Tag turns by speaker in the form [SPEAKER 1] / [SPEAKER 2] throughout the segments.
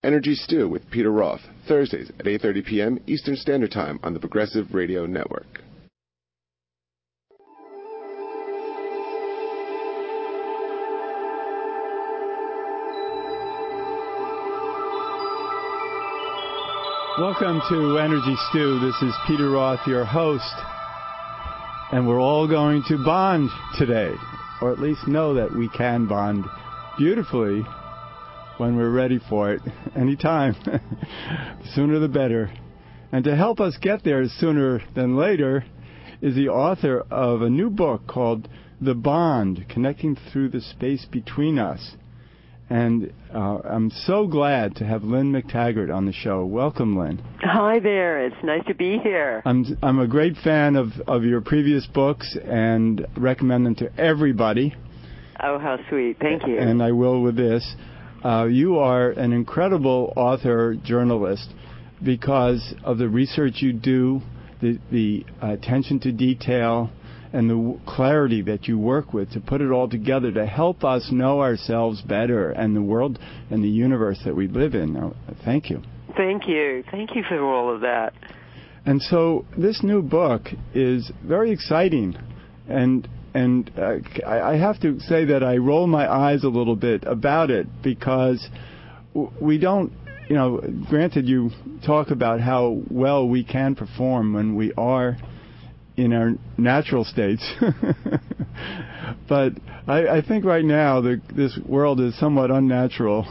[SPEAKER 1] Energy Stew with Peter Roth, Thursdays at 8:30 p.m. Eastern Standard Time on the Progressive Radio Network.
[SPEAKER 2] Welcome to Energy Stew. This is Peter Roth, your host. And we're all going to bond today, or at least know that we can bond beautifully when we're ready for it, anytime. The sooner the better. And to help us get there sooner than later is the author of a new book called The Bond, Connecting Through the Space Between Us. And I'm so glad to have Lynne McTaggart on the show. Welcome, Lynne.
[SPEAKER 3] Hi there. It's nice to be here.
[SPEAKER 2] I'm a great fan of your previous books and recommend them to everybody.
[SPEAKER 3] Oh, how sweet. Thank you.
[SPEAKER 2] And I will with this. You are an incredible author, journalist, because of the research you do, the attention to detail, and the clarity that you work with to put it all together to help us know ourselves better and the world and the universe that we live in. Thank you.
[SPEAKER 3] Thank you. Thank you for all of that.
[SPEAKER 2] And so this new book is very exciting. And I have to say that I roll my eyes a little bit about it because we don't, granted you talk about how well we can perform when we are in our natural states. But I think right now this world is somewhat unnatural,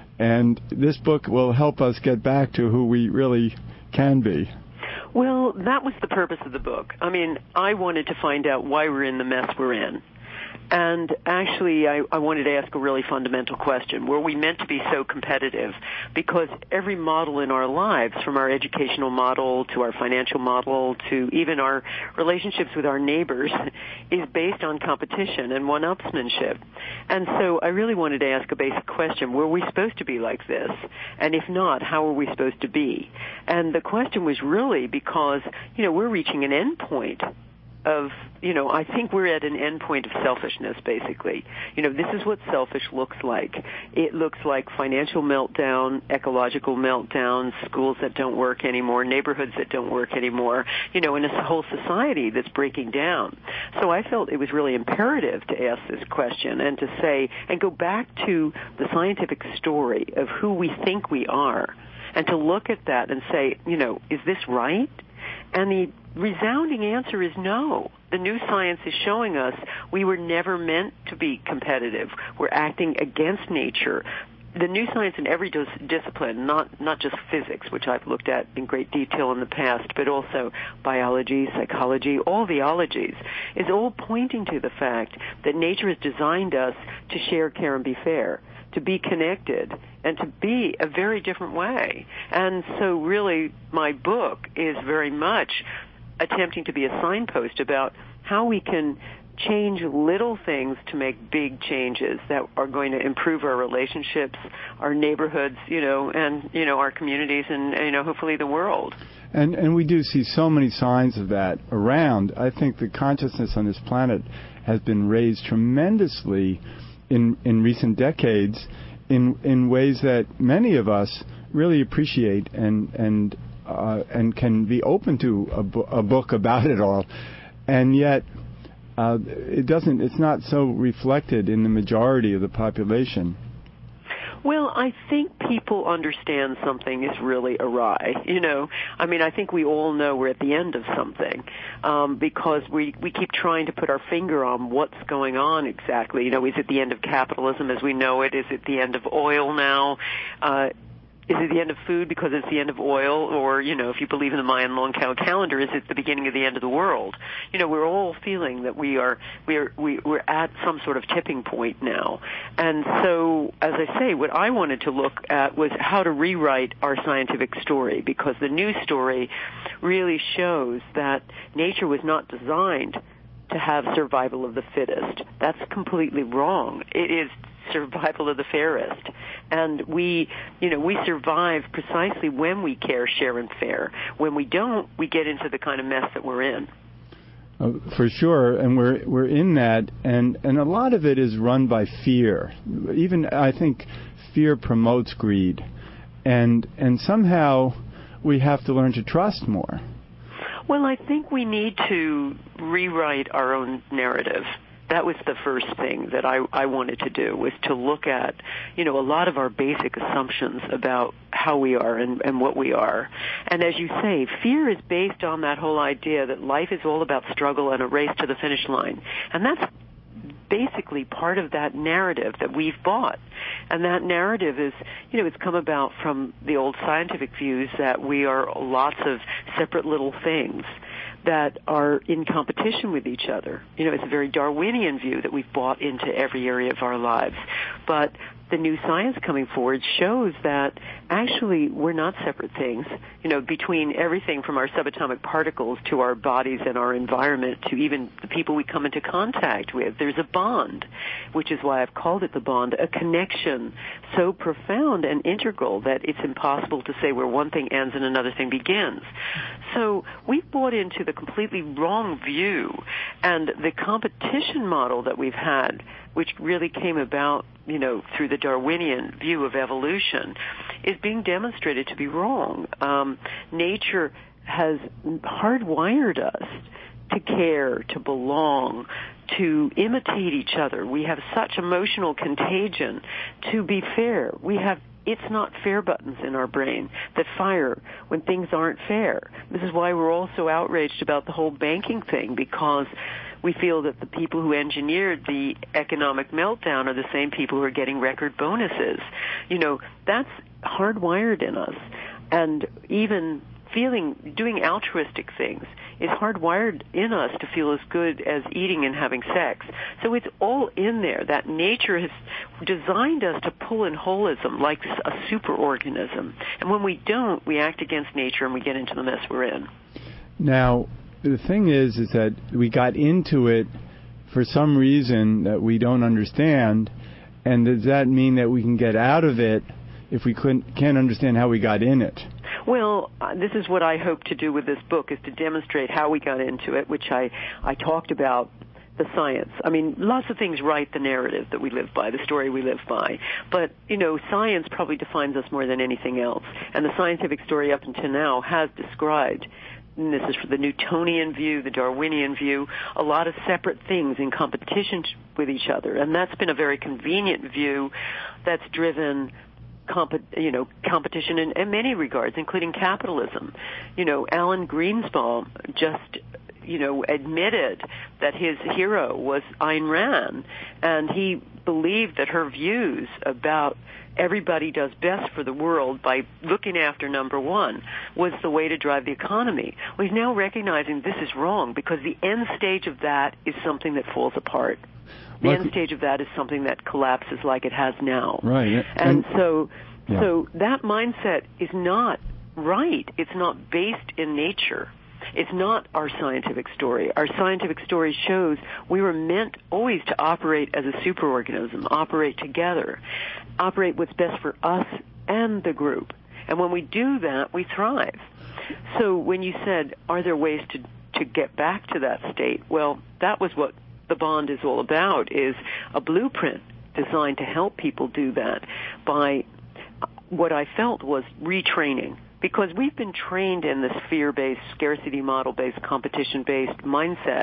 [SPEAKER 2] and this book will help us get back to who we really can be.
[SPEAKER 3] Well, that was the purpose of the book. I mean, I wanted to find out why we're in the mess we're in. And actually, I wanted to ask a really fundamental question. Were we meant to be so competitive? Because every model in our lives, from our educational model to our financial model to even our relationships with our neighbors, is based on competition and one-upsmanship. And so I really wanted to ask a basic question. Were we supposed to be like this? And if not, how are we supposed to be? And the question was really because, we're reaching an end point of, I think we're at an end point of selfishness, basically. This is what selfish looks like. It looks like financial meltdown, ecological meltdown, schools that don't work anymore, neighborhoods that don't work anymore, and a whole society that's breaking down. So I felt it was really imperative to ask this question and to say, and go back to the scientific story of who we think we are, and to look at that and say, is this right? And the resounding answer is no. The new science is showing us we were never meant to be competitive. We're acting against nature. The new science in every discipline, not just physics, which I've looked at in great detail in the past, but also biology, psychology, all the ologies, is all pointing to the fact that nature has designed us to share, care, and be fair, to be connected, and to be a very different way. And so really my book is very much attempting to be a signpost about how we can change little things to make big changes that are going to improve our relationships, our neighborhoods, and, our communities and, hopefully the world.
[SPEAKER 2] And we do see so many signs of that around. I think the consciousness on this planet has been raised tremendously in recent decades in ways that many of us really appreciate and can be open to a book about it all. And yet it's not so reflected in the majority of the population.
[SPEAKER 3] Well, I think people understand something is really awry, I think we all know we're at the end of something because we keep trying to put our finger on what's going on exactly. Is it the end of capitalism as we know it? Is it the end of oil now? Is it the end of food because it's the end of oil? Or, if you believe in the Mayan long calendar, is it the beginning of the end of the world? We're all feeling that we're at some sort of tipping point now. And so, as I say, what I wanted to look at was how to rewrite our scientific story, because the new story really shows that nature was not designed to have survival of the fittest. That's completely wrong. It is survival of the fairest. And we survive precisely when we care, share, and fair. When we don't, we get into the kind of mess that we're in.
[SPEAKER 2] For sure, and we're in that, and a lot of it is run by fear. Even, I think, fear promotes greed. and somehow we have to learn to trust more.
[SPEAKER 3] Well, I think we need to rewrite our own narrative. That was the first thing that I wanted to do, was to look at, a lot of our basic assumptions about how we are and what we are. And as you say, fear is based on that whole idea that life is all about struggle and a race to the finish line. And that's basically part of that narrative that we've bought. And that narrative is, it's come about from the old scientific views that we are lots of separate little things that are in competition with each other. It's a very Darwinian view that we've bought into every area of our lives. But the new science coming forward shows that actually we're not separate things, between everything from our subatomic particles to our bodies and our environment to even the people we come into contact with. There's a bond, which is why I've called it the bond, a connection so profound and integral that it's impossible to say where one thing ends and another thing begins. So we've bought into the completely wrong view, and the competition model that we've had, which really came about, through the Darwinian view of evolution, is being demonstrated to be wrong. Nature has hardwired us to care, to belong, to imitate each other. We have such emotional contagion to be fair. We have it's not fair buttons in our brain that fire when things aren't fair. This is why we're all so outraged about the whole banking thing, because we feel that the people who engineered the economic meltdown are the same people who are getting record bonuses. That's hardwired in us. And even doing altruistic things is hardwired in us to feel as good as eating and having sex. So it's all in there. That nature has designed us to pull in holism like a superorganism. And when we don't, we act against nature and we get into the mess we're in.
[SPEAKER 2] Now, the thing is that we got into it for some reason that we don't understand, and does that mean that we can get out of it if we can't understand how we got in it?
[SPEAKER 3] Well, this is what I hope to do with this book, is to demonstrate how we got into it, which I talked about the science. I mean, lots of things write the narrative that we live by, the story we live by. But, science probably defines us more than anything else. And the scientific story up until now has described, and this is for the Newtonian view, the Darwinian view, a lot of separate things in competition with each other. And that's been a very convenient view that's driven competition in many regards, including capitalism. Alan Greenspan just, admitted that his hero was Ayn Rand, and he believed that her views about everybody does best for the world by looking after number one was the way to drive the economy. Well, he's now recognizing this is wrong, because the end stage of that is something that falls apart. The end stage of that is something that collapses like it has now.
[SPEAKER 2] Right.
[SPEAKER 3] And so that mindset is not right. It's not based in nature. It's not our scientific story. Our scientific story shows we were meant always to operate as a superorganism, operate together, operate what's best for us and the group. And when we do that, we thrive. So when you said, are there ways to get back to that state? Well, that was what the bond is all about, is a blueprint designed to help people do that by what I felt was retraining. Because we've been trained in this fear-based, scarcity model-based, competition-based mindset.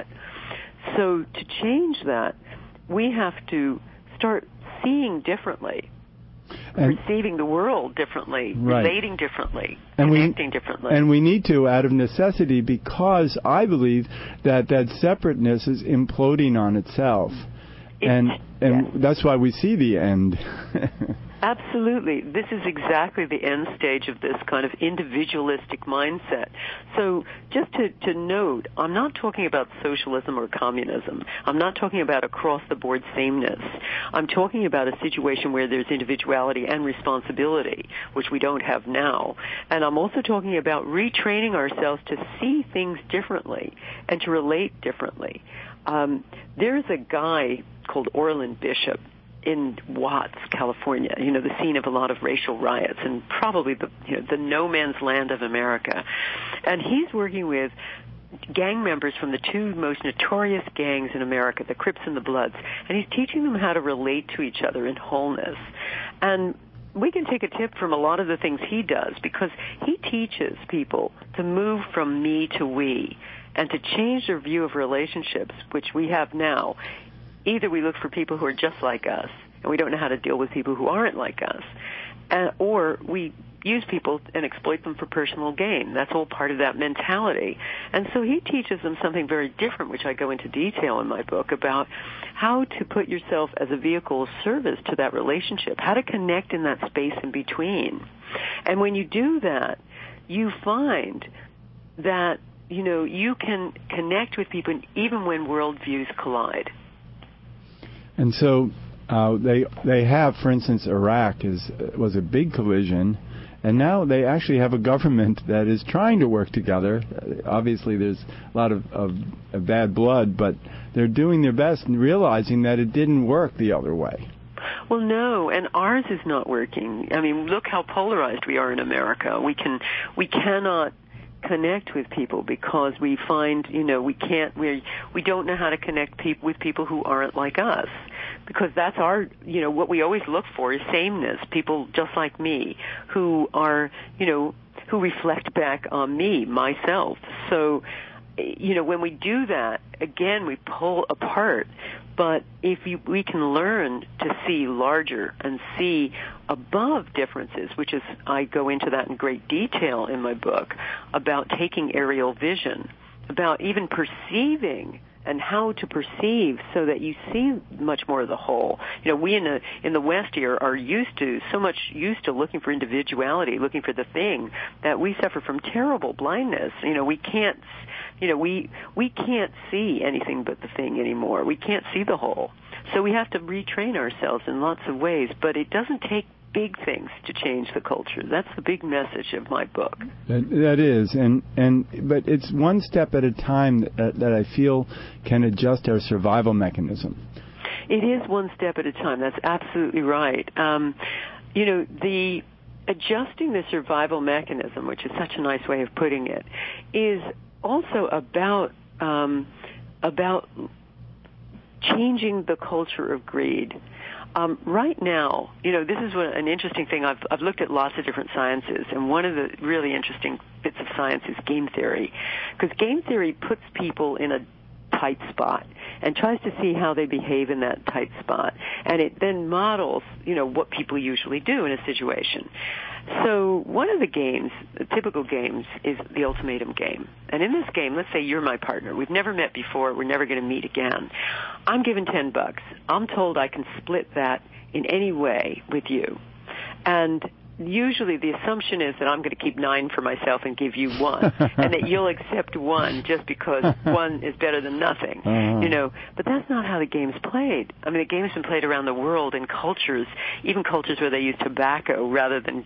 [SPEAKER 3] So to change that, we have to start seeing differently, perceiving the world differently, relating differently, connecting differently.
[SPEAKER 2] And we need to, out of necessity, because I believe that separateness is imploding on itself. And that's why we see the end.
[SPEAKER 3] Absolutely. This is exactly the end stage of this kind of individualistic mindset. So just to note, I'm not talking about socialism or communism. I'm not talking about across-the-board sameness. I'm talking about a situation where there's individuality and responsibility, which we don't have now. And I'm also talking about retraining ourselves to see things differently and to relate differently. There's a guy called Orland Bishop in Watts, California, the scene of a lot of racial riots and probably the no man's land of America. And he's working with gang members from the two most notorious gangs in America, the Crips and the Bloods, and he's teaching them how to relate to each other in wholeness. And we can take a tip from a lot of the things he does, because he teaches people to move from me to we and to change their view of relationships, which we have now. Either we look for people who are just like us, and we don't know how to deal with people who aren't like us, or we use people and exploit them for personal gain. That's all part of that mentality. And so he teaches them something very different, which I go into detail in my book, about how to put yourself as a vehicle of service to that relationship, how to connect in that space in between. And when you do that, you find that, you can connect with people even when worldviews collide.
[SPEAKER 2] And so they have, for instance, Iraq was a big collision, and now they actually have a government that is trying to work together. Obviously, there's a lot of bad blood, but they're doing their best and realizing that it didn't work the other way.
[SPEAKER 3] Well, no, and ours is not working. I mean, look how polarized we are in America. We cannot connect with people because we find, we don't know how to connect with people who aren't like us, because that's our, what we always look for is sameness, people just like me who are, who reflect back on me, myself. So, when we do that, again, we pull apart. But if we can learn to see larger and see above differences, which is, I go into that in great detail in my book, about taking aerial vision, about even perceiving and how to perceive so that you see much more of the whole. We in the West here are used to looking for individuality, looking for the thing, that we suffer from terrible blindness. We can't see anything but the thing anymore. We can't see the whole. So we have to retrain ourselves in lots of ways, but it doesn't take big things to change the culture. That's the big message of my book.
[SPEAKER 2] That is, but it's one step at a time that I feel can adjust our survival mechanism.
[SPEAKER 3] It is one step at a time. That's absolutely right. The adjusting the survival mechanism, which is such a nice way of putting it, is also about changing the culture of greed. Right now, this is an interesting thing. I've looked at lots of different sciences, and one of the really interesting bits of science is game theory, because game theory puts people in a tight spot and tries to see how they behave in that tight spot, and it then models, what people usually do in a situation. So one of the games, the typical games, is the ultimatum game. And in this game, let's say you're my partner. We've never met before. We're never going to meet again. I'm given $10. I'm told I can split that in any way with you. And usually the assumption is that I'm going to keep 9 for myself and give you 1, and that you'll accept 1 just because 1 is better than nothing, But that's not how the game's played. I mean, the game's been played around the world in cultures, even cultures where they use tobacco rather than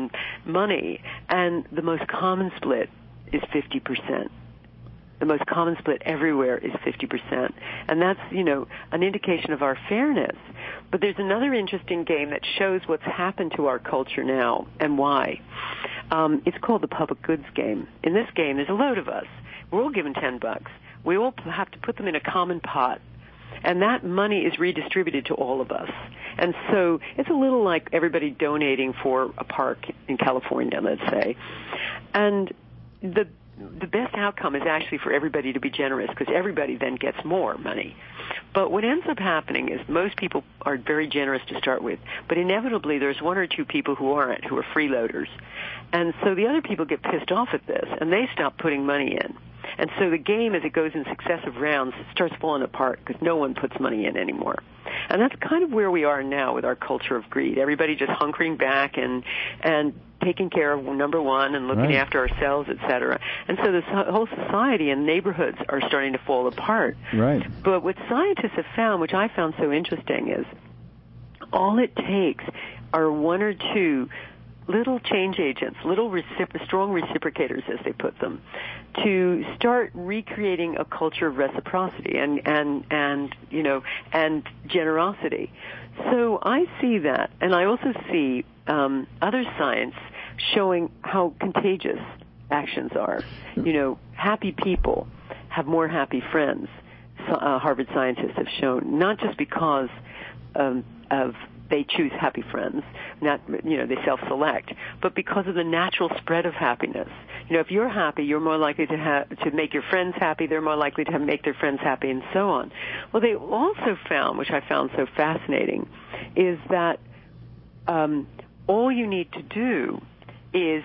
[SPEAKER 3] money, and the most common split is 50%. The most common split everywhere is 50%. And that's, an indication of our fairness. But there's another interesting game that shows what's happened to our culture now and why. It's called the public goods game. In this game, there's a load of us. We're all given $10. We all have to put them in a common pot. And that money is redistributed to all of us. And so it's a little like everybody donating for a park in California, let's say. And the best outcome is actually for everybody to be generous, because everybody then gets more money. But what ends up happening is most people are very generous to start with, but inevitably there's 1 or 2 people who aren't, who are freeloaders. And so the other people get pissed off at this, and they stop putting money in. And so the game, as it goes in successive rounds, starts falling apart because no one puts money in anymore. And that's kind of where we are now with our culture of greed. Everybody just hunkering back and taking care of number one and looking after ourselves, et cetera. And so this whole society and neighborhoods are starting to fall apart.
[SPEAKER 2] Right.
[SPEAKER 3] But what scientists have found, which I found so interesting, is all it takes are 1 or 2 little change agents, little strong reciprocators, as they put them, to start recreating a culture of reciprocity and generosity. So I see that, and I also see other science showing how contagious actions are. Happy people have more happy friends. Harvard scientists have shown, not just because of they choose happy friends, not, they self-select, but because of the natural spread of happiness. If you're happy, you're more likely to make your friends happy, they're more likely to make their friends happy, and so on. Well, they also found, which I found so fascinating, is that all you need to do is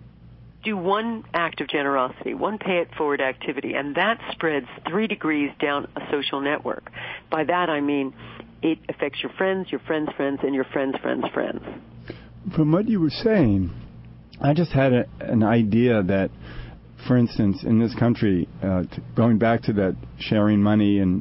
[SPEAKER 3] do one act of generosity, one pay-it-forward activity, and that spreads 3 degrees down a social network. By that I mean it affects your friends' friends, and your friends' friends' friends.
[SPEAKER 2] From what you were saying, I just had an idea that, for instance, in this country, going back to that sharing money and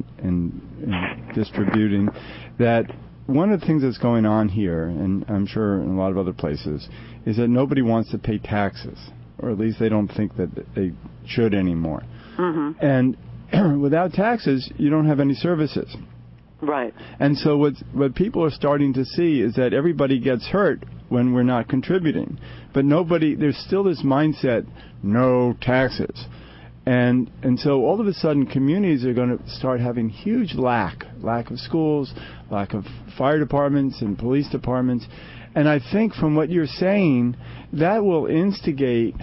[SPEAKER 2] distributing, that one of the things that's going on here, and I'm sure in a lot of other places, is that nobody wants to pay taxes, or at least they don't think that they should anymore.
[SPEAKER 3] Mm-hmm.
[SPEAKER 2] And without taxes, you don't have any services.
[SPEAKER 3] Right.
[SPEAKER 2] And so what people are starting to see is that everybody gets hurt when we're not contributing. But there's still this mindset, no taxes. And so all of a sudden communities are going to start having huge lack of schools, lack of fire departments and police departments. And I think from what you're saying, that will instigate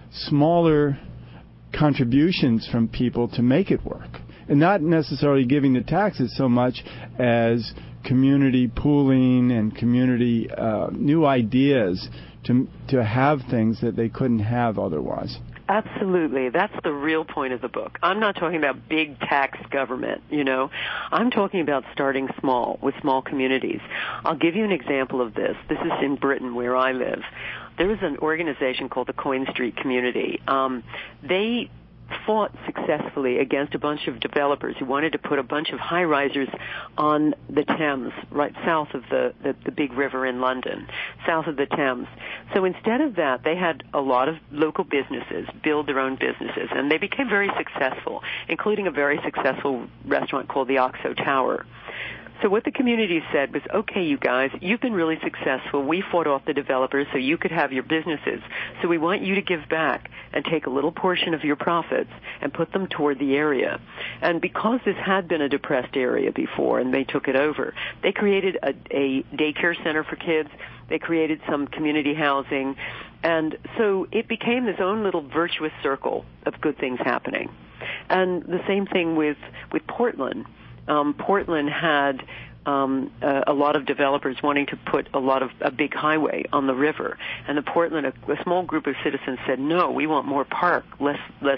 [SPEAKER 2] smaller contributions from people to make it work. And not necessarily giving the taxes so much as community pooling and community new ideas to have things that they couldn't have otherwise.
[SPEAKER 3] Absolutely. That's the real point of the book. I'm not talking about big tax government, I'm talking about starting small, with small communities. I'll give you an example of this. This is in Britain, where I live. There is an organization called the Coin Street Community. They fought successfully against a bunch of developers who wanted to put a bunch of high-risers on the Thames, right south of the big river in London, south of the Thames. So instead of that, they had a lot of local businesses build their own businesses, and they became very successful, including a very successful restaurant called the Oxo Tower. So what the community said was, okay, you guys, you've been really successful. We fought off the developers so you could have your businesses. So we want you to give back and take a little portion of your profits and put them toward the area. And because this had been a depressed area before and they took it over, they created a daycare center for kids. They created some community housing. And so it became this own little virtuous circle of good things happening. And the same thing with Portland. Portland had a lot of developers wanting to put a big highway on the river, and a small group of citizens said, no, we want more park, less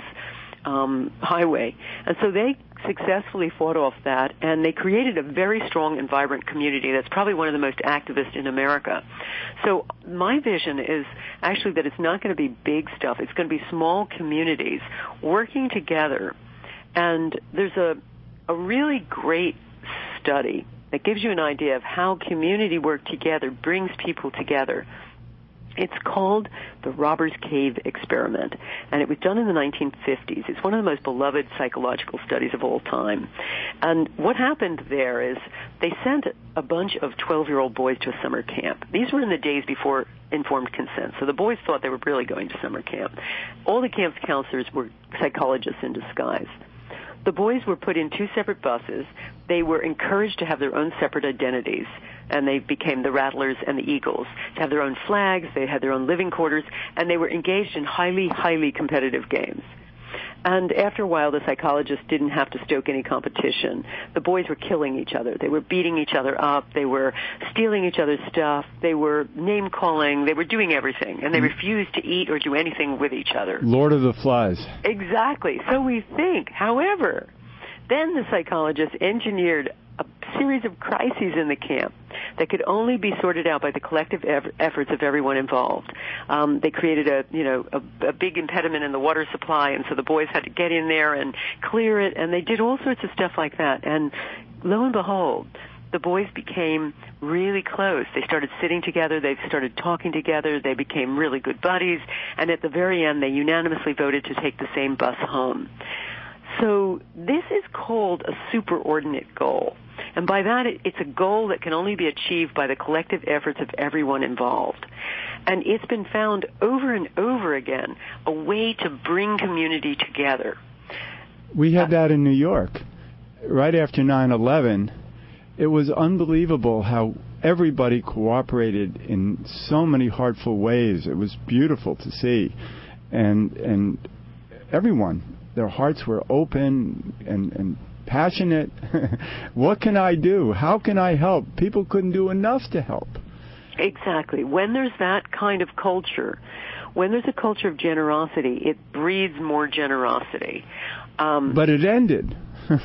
[SPEAKER 3] highway. And so they successfully fought off that, and they created a very strong and vibrant community that's probably one of the most activist in America. So my vision is actually that it's not going to be big stuff. It's going to be small communities working together. And there's a really great study that gives you an idea of how community work together brings people together. It's called the Robbers Cave Experiment, and it was done in the 1950s. It's one of the most beloved psychological studies of all time. And what happened there is they sent a bunch of 12-year-old boys to a summer camp. These were in the days before informed consent, so the boys thought they were really going to summer camp. All the camp's counselors were psychologists in disguise. The boys were put in 2 separate buses. They were encouraged to have their own separate identities, and they became the Rattlers and the Eagles, to have their own flags, they had their own living quarters, and they were engaged in highly, highly competitive games. And after a while, the psychologists didn't have to stoke any competition. The boys were killing each other. They were beating each other up. They were stealing each other's stuff. They were name-calling. They were doing everything. And they refused to eat or do anything with each other.
[SPEAKER 2] Lord of the Flies.
[SPEAKER 3] Exactly. So we think. However, then the psychologists engineered a series of crises in the camp that could only be sorted out by the collective efforts of everyone involved. They created a big impediment in the water supply, and so the boys had to get in there and clear it, and they did all sorts of stuff like that. And lo and behold, the boys became really close. They started sitting together. They started talking together. They became really good buddies. And at the very end, they unanimously voted to take the same bus home. So this is called a superordinate goal. And by that, it's a goal that can only be achieved by the collective efforts of everyone involved. And it's been found over and over again a way to bring community together.
[SPEAKER 2] We had that in New York. Right after 9/11, it was unbelievable how everybody cooperated in so many heartful ways. It was beautiful to see. And everyone, their hearts were open and passionate. What can I do? How can I help? People couldn't do enough to help.
[SPEAKER 3] Exactly. When there's that kind of culture, when there's a culture of generosity, it breeds more generosity.
[SPEAKER 2] But it ended.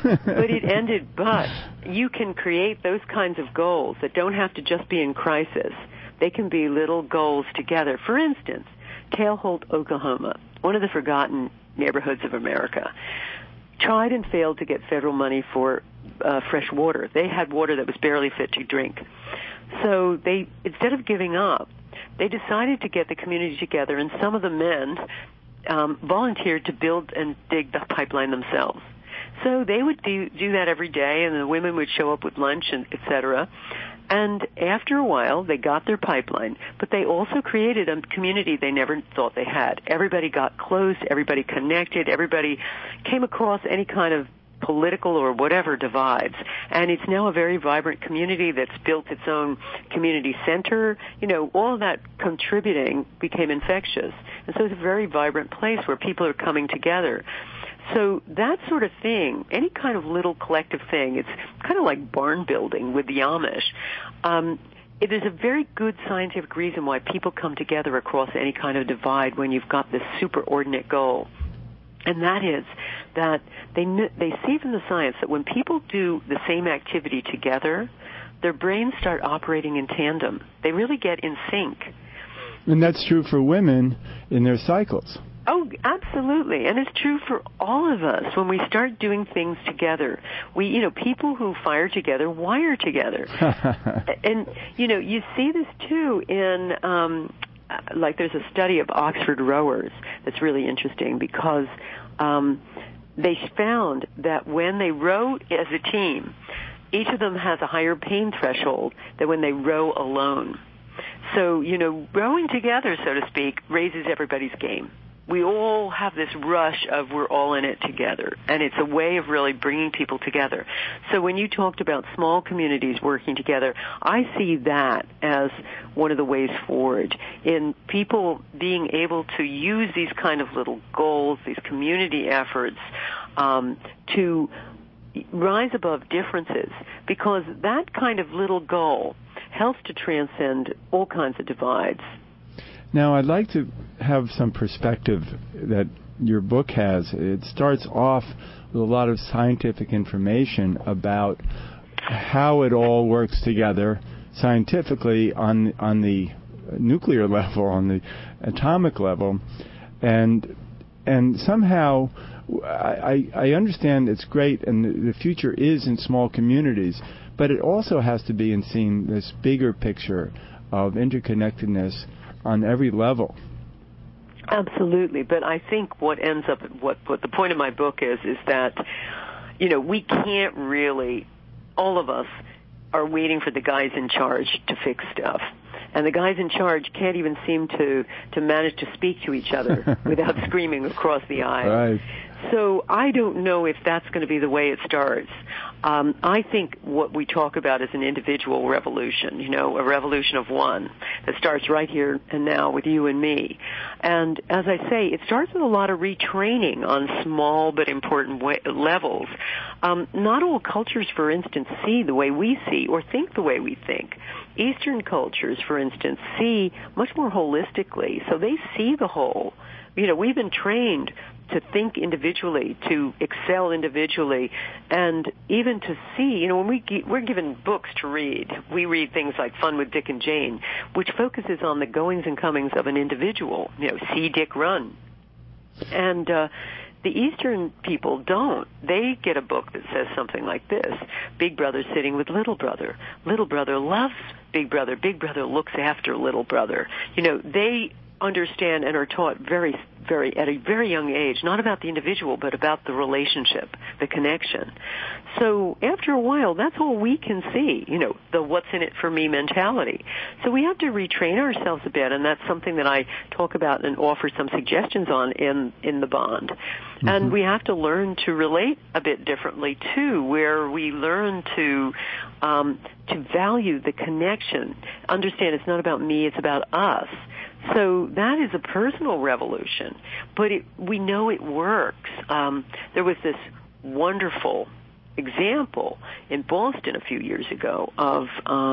[SPEAKER 3] But you can create those kinds of goals that don't have to just be in crisis. They can be little goals together. For instance, Tailholt, Oklahoma, one of the forgotten neighborhoods of America, tried and failed to get federal money for fresh water. They had water that was barely fit to drink. So they, instead of giving up, they decided to get the community together, and some of the men volunteered to build and dig the pipeline themselves. So they would do that every day, and the women would show up with lunch and et cetera. And after a while, they got their pipeline, but they also created a community they never thought they had. Everybody got close, everybody connected, everybody came across any kind of political or whatever divides. And it's now a very vibrant community that's built its own community center. You know, all of that contributing became infectious. And so it's a very vibrant place where people are coming together. So that sort of thing, any kind of little collective thing, it's kind of like barn building with the Amish. There's a very good scientific reason why people come together across any kind of divide when you've got this superordinate goal. And that is that they see from the science that when people do the same activity together, their brains start operating in tandem. They really get in sync.
[SPEAKER 2] And that's true for women in their cycles.
[SPEAKER 3] Oh, absolutely. And it's true for all of us. When we start doing things together, people who fire together wire together. And, you see this too in, there's a study of Oxford rowers that's really interesting because they found that when they row as a team, each of them has a higher pain threshold than when they row alone. So, rowing together, so to speak, raises everybody's game. We all have this rush of we're all in it together, and it's a way of really bringing people together. So when you talked about small communities working together, I see that as one of the ways forward in people being able to use these kind of little goals, these community efforts, to rise above differences, because that kind of little goal helps to transcend all kinds of divides.
[SPEAKER 2] Now, I'd like to have some perspective that your book has. It starts off with a lot of scientific information about how it all works together scientifically on the nuclear level, on the atomic level, and somehow I understand it's great and the future is in small communities, but it also has to be in seeing this bigger picture of interconnectedness on every level.
[SPEAKER 3] Absolutely, but I think what ends up, what the point of my book is that, we can't really, all of us are waiting for the guys in charge to fix stuff. And the guys in charge can't even seem to manage to speak to each other without screaming across the aisle.
[SPEAKER 2] Right.
[SPEAKER 3] So I don't know if that's going to be the way it starts. I think what we talk about is an individual revolution, a revolution of one that starts right here and now with you and me. And as I say, it starts with a lot of retraining on small but important levels. Not all cultures, for instance, see the way we see or think the way we think. Eastern cultures, for instance, see much more holistically, so they see the whole. We've been trained to think individually, to excel individually, and even to see, when we're given books to read, we read things like Fun with Dick and Jane, which focuses on the goings and comings of an individual, see Dick run. And the Eastern people don't. They get a book that says something like this: Big Brother sitting with Little Brother. Little Brother loves Big Brother. Big Brother looks after Little Brother. They understand and are taught very, very, at a very young age, not about the individual, but about the relationship, the connection. So after a while, that's all we can see, the what's in it for me mentality. So we have to retrain ourselves a bit, and that's something that I talk about and offer some suggestions on in the bond. Mm-hmm. And we have to learn to relate a bit differently, too, where we learn to value the connection, understand it's not about me, it's about us. So that is a personal revolution, but we know it works. There was this wonderful example in Boston a few years ago of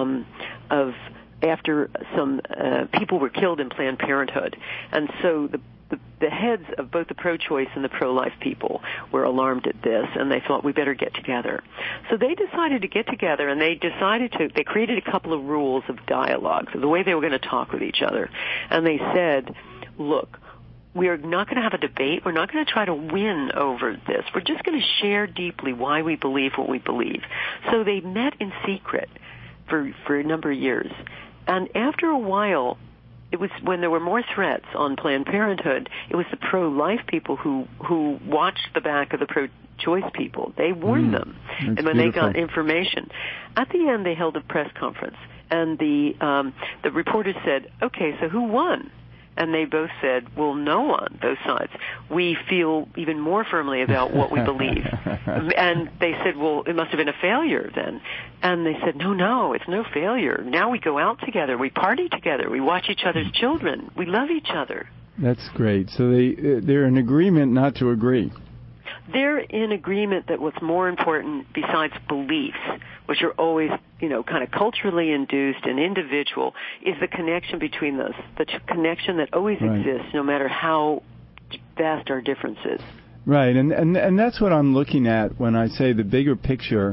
[SPEAKER 3] after some people were killed in Planned Parenthood, and so the heads of both the pro-choice and the pro-life people were alarmed at this, and they thought we better get together. So they decided to get together, and they created a couple of rules of dialogue, so the way they were going to talk with each other. And they said, look, we are not going to have a debate. We're not going to try to win over this. We're just going to share deeply why we believe what we believe. So they met in secret for a number of years. And after a while, it was when there were more threats on Planned Parenthood, it was the pro-life people who watched the back of the pro-choice people. They warned them. And when they got information, at the end they held a press conference, and the reporters said, okay, so who won? And they both said, well, no one, both sides. We feel even more firmly about what we believe. And they said, well, it must have been a failure then. And they said, no, it's no failure. Now we go out together. We party together. We watch each other's children. We love each other.
[SPEAKER 2] That's great. So they're in agreement not to agree.
[SPEAKER 3] They're in agreement that what's more important besides beliefs, which are always, kind of culturally induced and individual, is the connection between us, the connection that always exists no matter how vast our differences.
[SPEAKER 2] Right, and that's what I'm looking at when I say the bigger picture,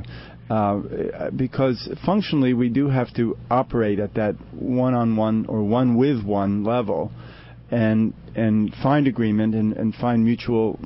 [SPEAKER 2] because functionally we do have to operate at that one-on-one or one-with-one level and find agreement and find mutual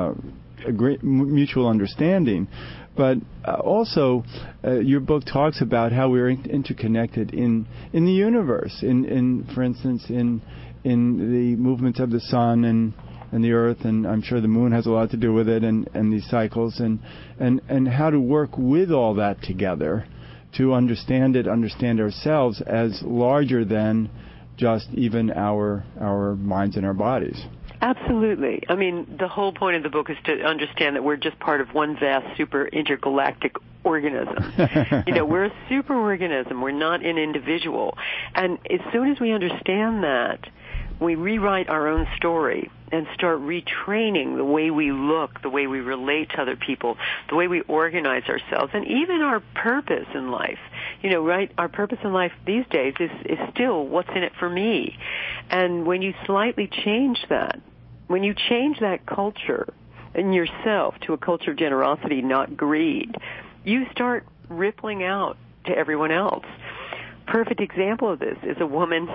[SPEAKER 2] understanding. But also, your book talks about how we're interconnected in the universe. For instance, in the movements of the sun and the earth, and I'm sure the moon has a lot to do with it, and these cycles, and how to work with all that together to understand ourselves as larger than just even our minds and our bodies.
[SPEAKER 3] Absolutely. I mean, the whole point of the book is to understand that we're just part of one vast, super intergalactic organism. We're a super organism. We're not an individual. And as soon as we understand that, we rewrite our own story and start retraining the way we look, the way we relate to other people, the way we organize ourselves, and even our purpose in life. Our purpose in life these days is still what's in it for me. And when you slightly change that, when you change that culture in yourself to a culture of generosity, not greed, you start rippling out to everyone else. Perfect example of this is a woman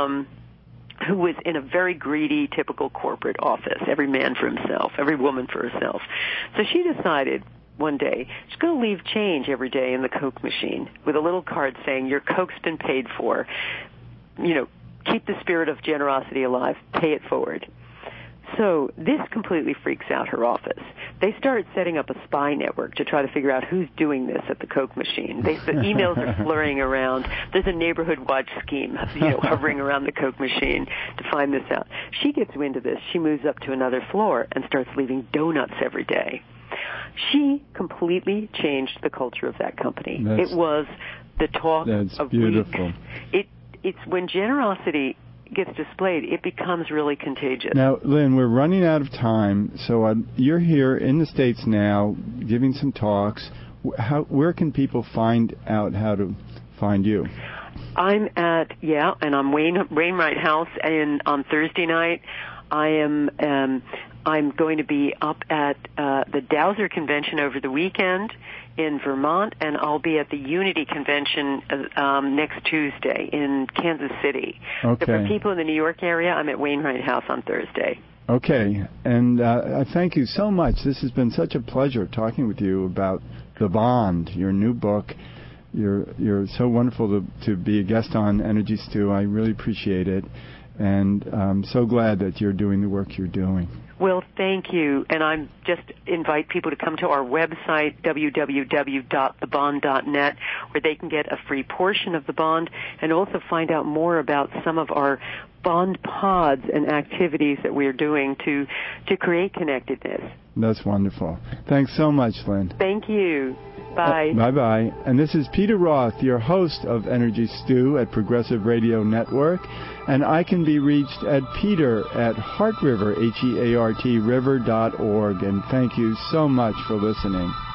[SPEAKER 3] who was in a very greedy, typical corporate office, every man for himself, every woman for herself. So she decided one day she's going to leave change every day in the Coke machine with a little card saying, your Coke's been paid for. Keep the spirit of generosity alive. Pay it forward. So this completely freaks out her office. They start setting up a spy network to try to figure out who's doing this at the Coke machine. The emails are flurrying around. There's a neighborhood watch scheme, hovering around the Coke machine to find this out. She gets wind of this. She moves up to another floor and starts leaving donuts every day. She completely changed the culture of that company. It was the talk of
[SPEAKER 2] beautiful.
[SPEAKER 3] It's when generosity gets displayed, it becomes really contagious.
[SPEAKER 2] Now, Lynn, we're running out of time, so you're here in the States now, giving some talks. Where can people find out how to find you?
[SPEAKER 3] I'm I'm Wainwright House, and on Thursday night, I'm going to be up at the Dowser Convention over the weekend in Vermont, and I'll be at the Unity Convention next Tuesday in Kansas City.
[SPEAKER 2] Okay.
[SPEAKER 3] So for people in the New York area, I'm at Wainwright House on Thursday.
[SPEAKER 2] Okay, and I thank you so much. This has been such a pleasure talking with you about The Bond, your new book. You're so wonderful to be a guest on Energy Stew. I really appreciate it. And I'm so glad that you're doing the work you're doing.
[SPEAKER 3] Well, thank you. And I'm just invite people to come to our website, www.thebond.net, where they can get a free portion of the bond and also find out more about some of our bond pods and activities that we're doing to create connectedness.
[SPEAKER 2] That's wonderful. Thanks so much, Lynn.
[SPEAKER 3] Thank you. Bye.
[SPEAKER 2] Bye-bye. And this is Peter Roth, your host of Energy Stew at Progressive Radio Network. And I can be reached at Peter@HeartRiver, HEART river.org. And thank you so much for listening.